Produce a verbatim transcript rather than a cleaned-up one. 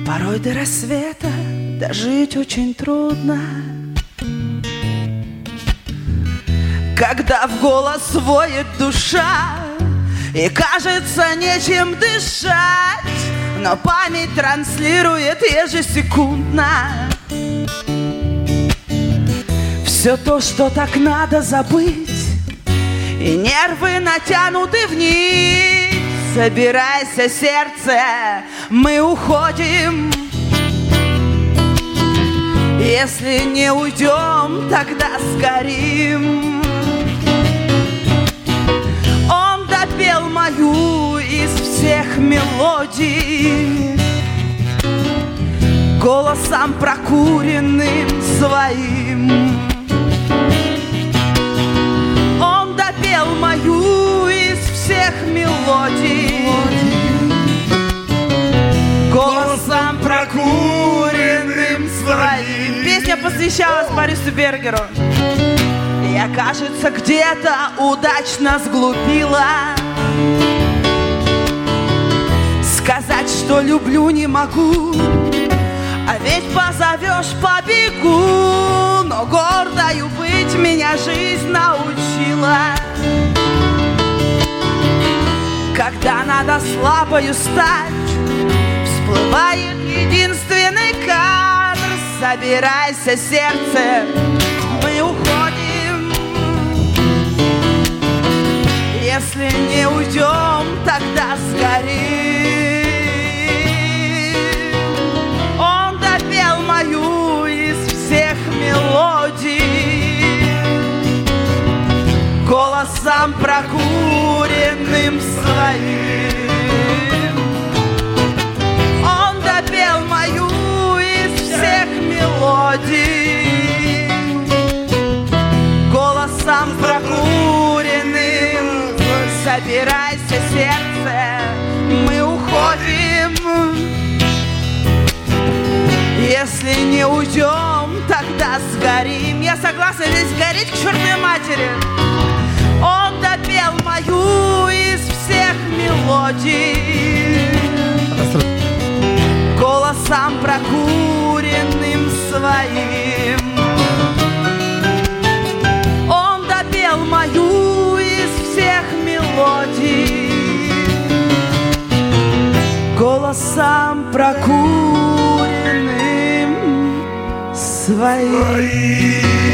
Порой до рассвета дожить очень трудно, когда в голос воет душа и кажется нечем дышать, но память транслирует ежесекундно все то, что так надо забыть, и нервы натянуты вниз. Собирайся, сердце, мы уходим. Если не уйдем, тогда сгорим. Он допел мою из всех мелодий голосом прокуренным своим. Он допел мою из всех мелодий голосом прокуренным своим. Песня посвящалась Борису Бергеру. Я, кажется, где-то удачно сглупила. Сказать, что люблю, не могу, а ведь позовешь, побегу. Но гордою быть меня жизнь научила. Когда надо слабою стать, всплывает единственный кадр. Собирайся, сердце, мы уходим. Если не уйдем, тогда сгорим. Он допел мою из всех мелодий голосом прокуренным своим. Он допел мою из всех мелодий голосом прокуренным. Собирайся, сердце, мы уходим. Если не уйдем, тогда сгорим. Я согласна здесь гореть к чертовой матери. Он допел мою из всех мелодий голосом прокуренным своим. Он допел мою из всех мелодий голосом прокуренным своим.